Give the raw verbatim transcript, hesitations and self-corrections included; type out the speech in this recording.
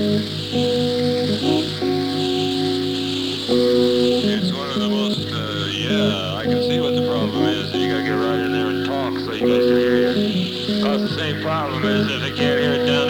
It's one of the most, uh, yeah, I can see what the problem is. You gotta get right in there and talk so you guys can hear you. Oh, it's the same problem as if they can't hear it down